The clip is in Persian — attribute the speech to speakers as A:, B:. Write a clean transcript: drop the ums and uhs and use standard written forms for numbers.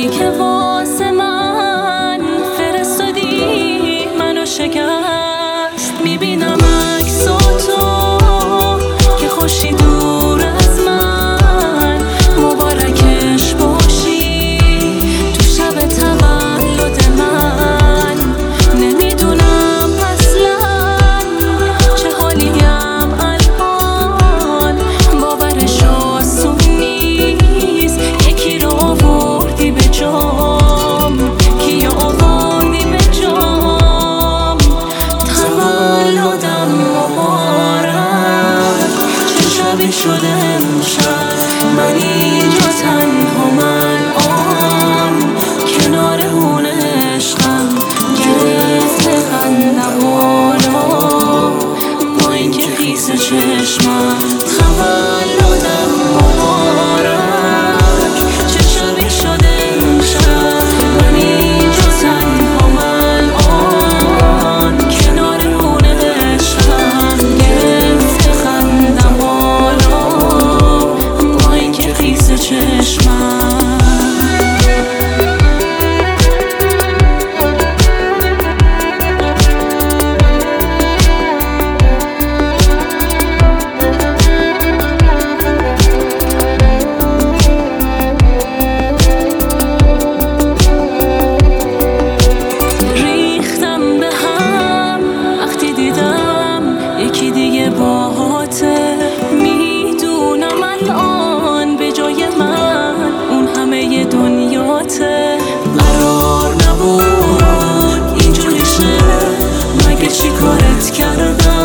A: حالی که واسه من فرستادی منو شکست. میبینم عکساتو که خوشی دور از من، مبارکش باشی تو شب تولد من. نمیدونم اصلا چه حالیم الان، باورش آسون نیست. یکی رو آوردی به جام، کیو آوردی به جام. تولدم مبارک، چه شبی شده امشب. من اینجا تنها، من آن کنار اون عشقم، گرفته خندم بالا با اینکه خیس چشمم. تولدم مبارک، چه شبی شده امشب. من اینجا تنها، من آن کنار اون عشقم، گرفته خندم بالا با اینکه خیس چشمم. یکی دیگه باهاته، میدونم الان به جای من اون همه دنیاته. قرار نبود اینجوری شه، مگه چی کارت کردم؟